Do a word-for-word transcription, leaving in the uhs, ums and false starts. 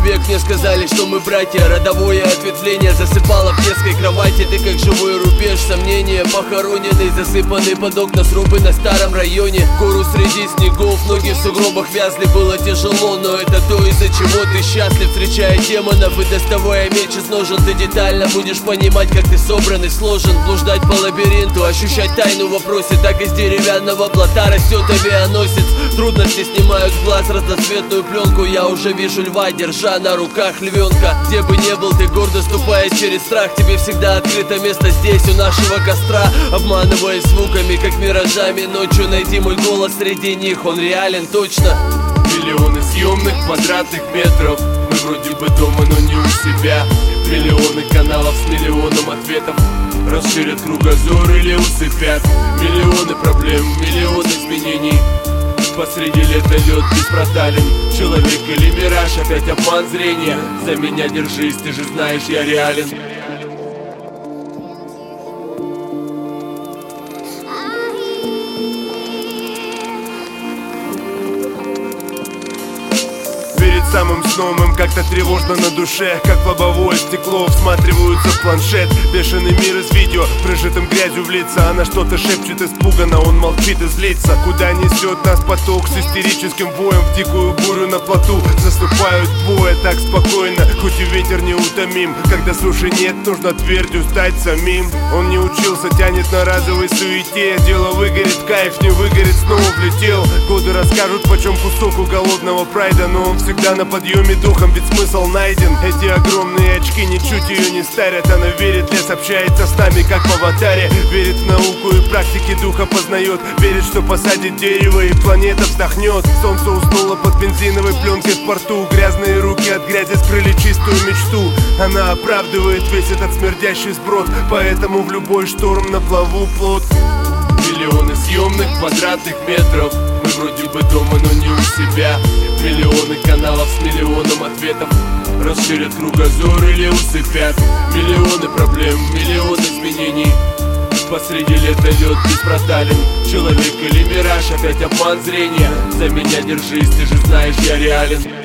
век мне сказали, что мы братья. Родовое ответвление засыпало в детской кровати. Ты как живой рубеж, сомнения похороненный, засыпанный под окна срубы на старом районе. Гору среди снегов, ноги в сугробах вязли. Было тяжело, но это то, из-за чего ты счастлив. Встречая демонов и доставая меч из ножен, ты детально будешь понимать, как ты собран и сложен. Блуждать по лабиринту, ощущать тайну в вопросе. Так из деревянного плота растет авианосец. Трудности снимают с глаз разноцветную пленку. Я уже вижу льва, держа на руках львенка. Где бы ни был, ты гордо ступая через страх. Тебе всегда открыто место здесь, у нашего костра. Обманываясь звуками, как миражами. Ночью найди мой голос среди них, он реален точно. Миллионы съемных квадратных метров. Мы вроде бы дома, но не у себя. Миллионы каналов с миллионом ответов. Расширят кругозор или усыпят. Миллионы проблем, миллионы изменений. Посреди лета лед беспротален. Человек или мираж, опять обман зрения. За меня держись, ты же знаешь, я реален. Самым сном им как-то тревожно на душе. Как в лобовое стекло всматриваются в планшет. Бешеный мир из видео, прижитым грязью в лица. Она что-то шепчет испуганно, он молчит и злится. Куда несет нас поток с истерическим воем. В дикую бурю на плоту заступают двое так спокойно, хоть и ветер неутомим. Когда суши нет, нужно твердью стать самим. Он не учился, тянет на разовой суете. Дело выгорит, кайф не выгорит, снова влетел. Годы расскажут, почем кусок у голодного прайда. Но он всегда на подъеме духом, ведь смысл найден. Эти огромные очки ничуть ее не старят. Она верит, лес общается с нами, как в аватаре. Верит в науку и практики духа познает. Верит, что посадит дерево и планета вздохнет. Солнце уснуло под бензиновой пленкой в порту. Грязные руки от грязи скрыли чистую мечту. Она оправдывает весь этот смердящий сброд. Поэтому в любой шторм на плаву плот. Миллионы съемных квадратных метров. Мы вроде бы дома, но не у себя. Миллионы каналов с миллионом ответов. Расширят кругозор или усыпят. Миллионы проблем, миллионы изменений. Посреди лета лед беспротален. Человек или мираж, опять обман зрения. За меня держись, ты же знаешь, я реален.